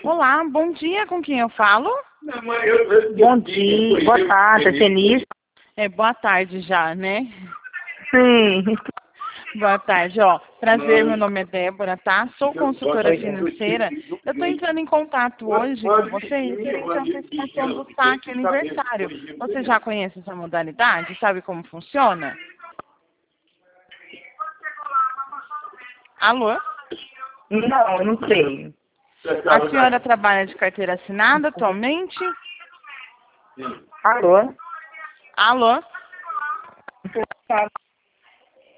Olá, bom dia, com quem eu falo? Bom dia, boa tarde, Feliz. Boa tarde já, né? Sim. Boa tarde, prazer, meu nome é Débora, tá? Sou consultora financeira. Eu estou entrando em contato hoje com você em frente à antecipação do saque aniversário. Você já conhece essa modalidade? Sabe como funciona? Alô? Não, eu não sei. A senhora trabalha de carteira assinada atualmente? Alô? Alô?